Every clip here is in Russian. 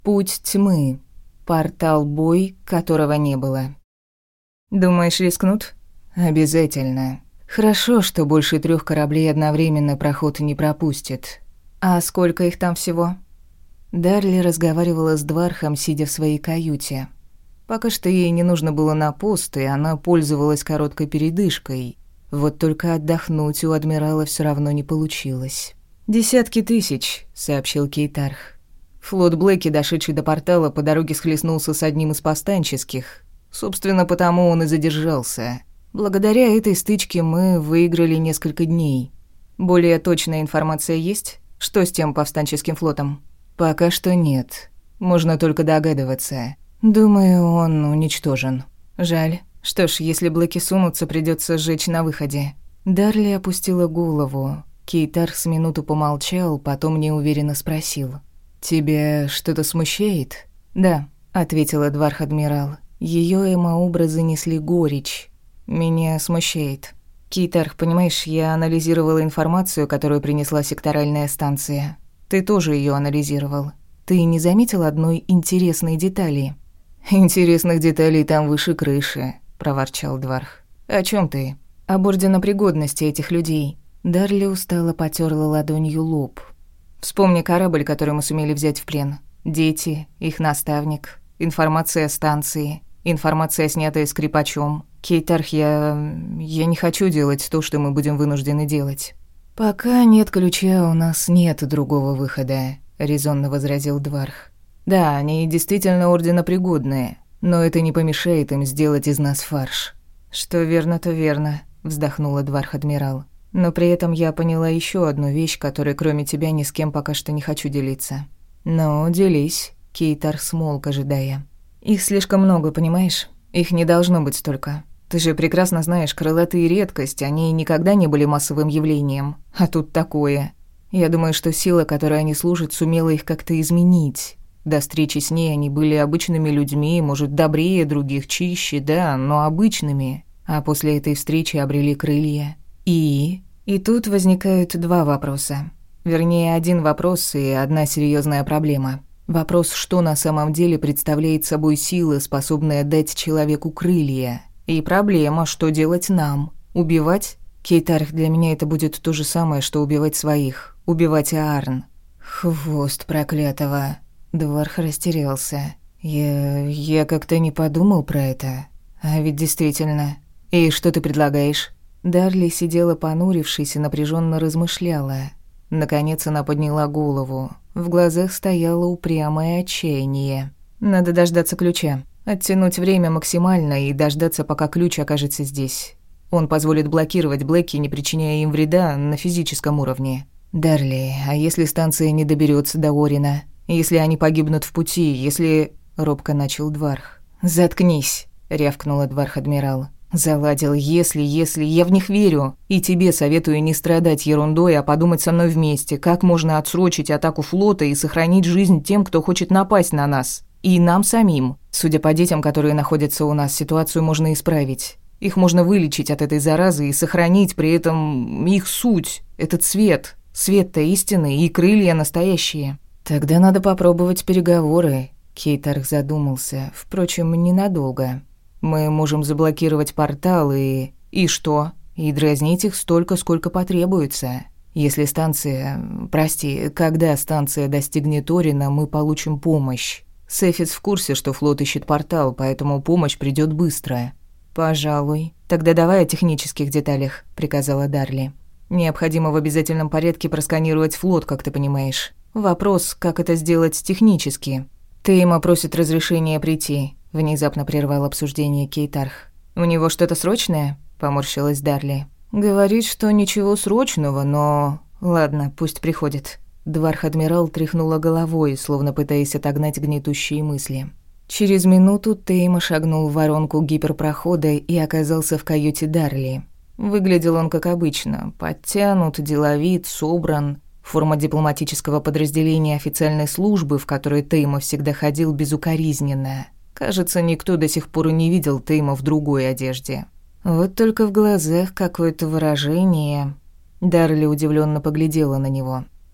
Путь тьмы. Портал-бой, которого не было. Думаешь, рискнут? Обязательно. Хорошо, что больше 3 кораблей одновременно проход не пропустит. А сколько их там всего? Дарли разговаривала с Двархом, сидя в своей каюте. Пока что ей не нужно было на пост, и она пользовалась короткой передышкой. Вот только отдохнуть у адмирала все равно не получилось. «Десятки тысяч», — сообщил Кейтарх. Флот Блэки, дошедший до портала, по дороге схлестнулся с одним из повстанческих. Собственно, потому он и задержался. Благодаря этой стычке мы выиграли несколько дней. Более точная информация есть? Что с тем повстанческим флотом? Пока что нет. Можно только догадываться. Думаю, он уничтожен. Жаль. Что ж, если Блэки сунутся, придётся сжечь на выходе. Дарли опустила голову. Кейтарх с минуту помолчал, потом неуверенно спросил. «Тебя что-то смущает?» «Да», — ответила Дварх-адмирал. Её эмообразы несли горечь. «Меня смущает. Кейтарх, понимаешь, я анализировала информацию, которую принесла секторальная станция. Ты тоже её анализировал. Ты не заметил одной интересной детали?» «Интересных деталей там выше крыши», — проворчал Дварх. «О чём ты?» «Об орденопригодности этих людей». Дарли устало потёрла ладонью лоб. «Вспомни корабль, который мы сумели взять в плен. Дети, их наставник, информация о станции, информация, снятая скрипачом. Кейтарх, я не хочу делать то, что мы будем вынуждены делать». «Пока нет ключа, у нас нет другого выхода», — резонно возразил Дварх. «Да, они действительно орденопригодные, но это не помешает им сделать из нас фарш». «Что верно, то верно», — вздохнула Дварх-адмирал. «Но при этом я поняла ещё одну вещь, которой кроме тебя ни с кем пока что не хочу делиться». «Ну, делись», — Кейтарх смолк, ожидая. «Их слишком много, понимаешь? Их не должно быть столько. Ты же прекрасно знаешь, крылатые — редкость, они никогда не были массовым явлением. А тут такое. Я думаю, что сила, которой они служат, сумела их как-то изменить. До встречи с ней они были обычными людьми, может, добрее других, чище, да, но обычными. А после этой встречи обрели крылья. И тут возникают 2 вопроса. Вернее, 1 вопрос и 1 серьёзная проблема. Вопрос, что на самом деле представляет собой сила, способная дать человеку крылья. И проблема, что делать нам? Убивать? Кейтарх, для меня это будет то же самое, что убивать своих. Убивать Аарн. Хвост проклятого. Дварх растерялся. Я как-то не подумал про это. А ведь действительно. И что ты предлагаешь? Дарли сидела понурившись и напряженно размышляла. Наконец она подняла голову. В глазах стояло упрямое отчаяние. «Надо дождаться ключа. Оттянуть время максимально и дождаться, пока ключ окажется здесь. Он позволит блокировать Блэки, не причиняя им вреда на физическом уровне». «Дарли, а если станция не доберется до Орина? Если они погибнут в пути? Если...» — робко начал Дварх. «Заткнись», — рявкнула Дварх-адмирал. «Заладил, если, я в них верю. И тебе советую не страдать ерундой, а подумать со мной вместе, как можно отсрочить атаку флота и сохранить жизнь тем, кто хочет напасть на нас. И нам самим. Судя по детям, которые находятся у нас, ситуацию можно исправить. Их можно вылечить от этой заразы и сохранить при этом их суть, этот свет. Свет-то истинный и крылья настоящие». «Тогда надо попробовать переговоры», — Кейтарх задумался, впрочем, ненадолго. «Мы можем заблокировать портал и... И что? И дразнить их столько, сколько потребуется. Если станция... Прости, когда станция достигнет Орина, мы получим помощь. Сефис в курсе, что флот ищет портал, поэтому помощь придёт быстро». «Пожалуй. Тогда давай о технических деталях», — приказала Дарли. «Необходимо в обязательном порядке просканировать флот, как ты понимаешь. Вопрос, как это сделать технически. Тейма просит разрешения прийти». Внезапно прервал обсуждение Кейтарх. «У него что-то срочное?» – поморщилась Дарли. «Говорит, что ничего срочного, но... Ладно, пусть приходит». Дварх-адмирал тряхнула головой, словно пытаясь отогнать гнетущие мысли. Через минуту Тейма шагнул в воронку гиперпрохода и оказался в каюте Дарли. Выглядел он как обычно, подтянут, деловит, собран. Форма дипломатического подразделения официальной службы, в которой Тейма всегда ходил, безукоризненная. Кажется, никто до сих пор и не видел Тейма в другой одежде. Вот только в глазах какое-то выражение. Дарли удивлённо поглядела на него.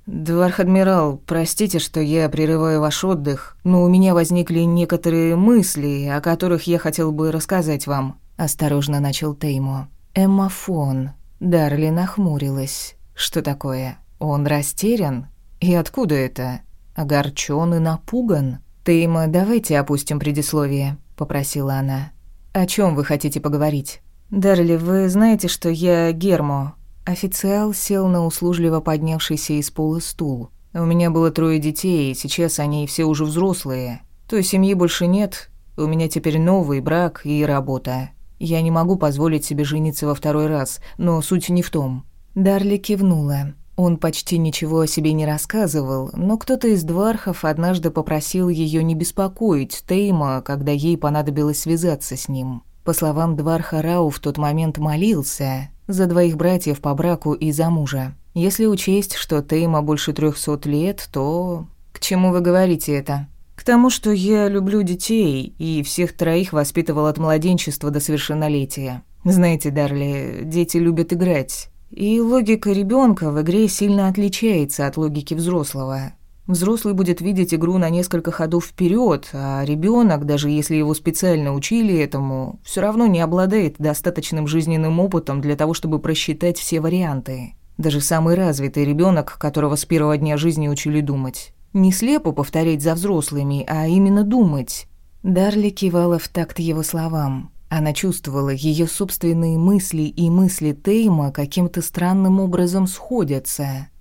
«Дварх-адмирал, простите, что я прерываю ваш отдых, но у меня возникли некоторые мысли, о которых я хотел бы рассказать вам», – осторожно начал Теймо. «Эммофон». Дарли нахмурилась. «Что такое? Он растерян? И откуда это? Огорчён и напуган?» «Теймо, давайте опустим предисловие», – попросила она. «О чём вы хотите поговорить?» «Дарли, вы знаете, что я Гермо?» Официал сел на услужливо поднявшийся из пола стул. «У меня было 3 детей, и сейчас они все уже взрослые. Той семьи больше нет. У меня теперь новый брак и работа. Я не могу позволить себе жениться во 2-й раз, но суть не в том». Дарли кивнула. Он почти ничего о себе не рассказывал, но кто-то из двархов однажды попросил её не беспокоить Тейма, когда ей понадобилось связаться с ним. По словам дварха, Рау в тот момент молился за 2 братьев по браку и за мужа. Если учесть, что Тейма больше 300 лет, то... К чему вы говорите это? К тому, что я люблю детей, и всех 3 воспитывал от младенчества до совершеннолетия. Знаете, Дарли, дети любят играть. И логика ребёнка в игре сильно отличается от логики взрослого. Взрослый будет видеть игру на несколько ходов вперёд, а ребёнок, даже если его специально учили этому, всё равно не обладает достаточным жизненным опытом для того, чтобы просчитать все варианты. Даже самый развитый ребёнок, которого с первого дня жизни учили думать. Не слепо повторять за взрослыми, а именно думать. Дарли кивала в такт его словам. Она чувствовала, её собственные мысли и мысли Тейма каким-то странным образом сходятся.